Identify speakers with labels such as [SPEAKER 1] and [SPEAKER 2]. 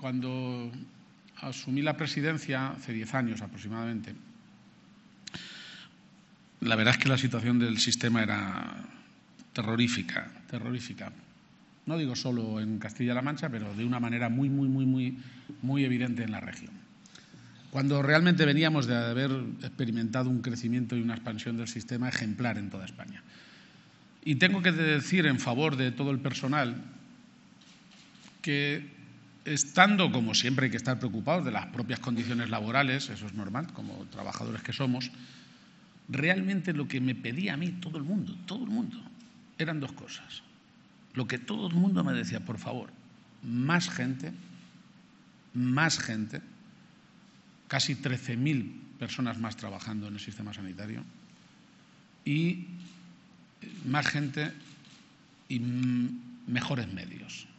[SPEAKER 1] cuando asumí la presidencia, hace 10 años aproximadamente, la verdad es que la situación del sistema era terrorífica. No digo solo en Castilla-La Mancha, pero de una manera muy evidente en la región. Cuando realmente veníamos de haber experimentado un crecimiento y una expansión del sistema ejemplar en toda España. Y tengo que decir en favor de todo el personal que, estando, como siempre hay que estar preocupados de las propias condiciones laborales, eso es normal, como trabajadores que somos, realmente lo que me pedía a mí todo el mundo, eran dos cosas. Lo que todo el mundo me decía, por favor, más gente, casi 13.000 personas más trabajando en el sistema sanitario, y más gente y mejores medios.